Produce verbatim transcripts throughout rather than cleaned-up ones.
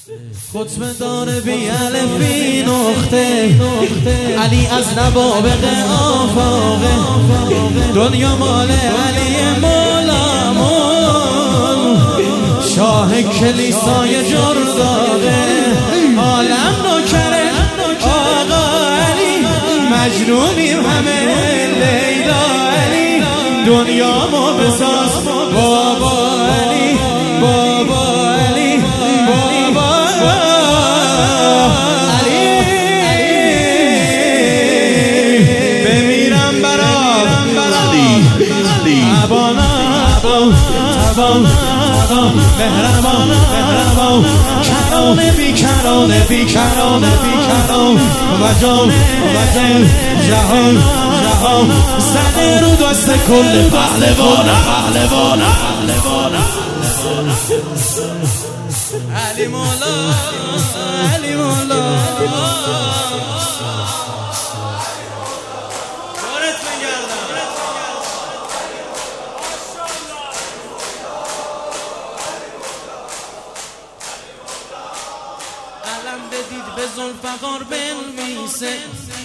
خطبه داره بی الفی نقطه، علی از نوابغ آفاقه، دنیا مال علی مولامون، شاه کلیسای جرداغه، عالم نوکره آقا علی، مجنونیم همه لیلا علی، دنیا ما بساز بابا علی، بابا علی، بابا علی، بمیرم برات علی، تبانا تبانا مهربان مهربان، کرانه بی کرانه بی کرانه بی کران و جان و جان، جهان جهان زده رو دست کل پهلوان پهلوان پهلوان علی مولا علی مولا. بدید به ذوالفقار بنویسه،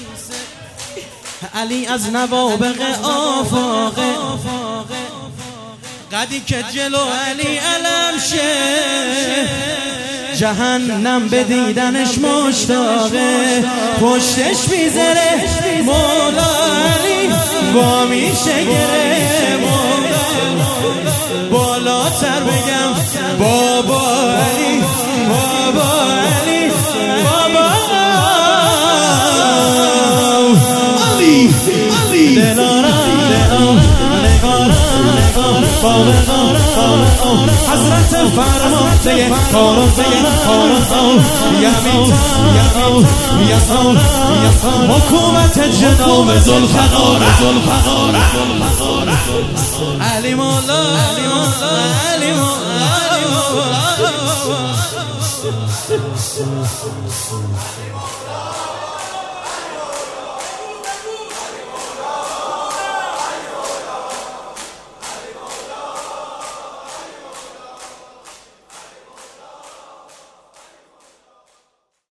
علی از نوابغ آفاقه، قدی که جلو علی علم شه، جهنم به دیدنش مشتاقه، پشتش میذاره مولا علی، با میشه گره مولا، بالاتر بگم بابا علی، بابا علی، بابا علی علی، دلارم دلارم نگارم نگارم فارغم فارغم، حضرت فرمانده کارانده کارانده، یمین یمین یسان یسان، حکومت جناب ذوالفقار ذوالفقار ذوالفقار، علی مولا علی مولا علی مولا علی مولا.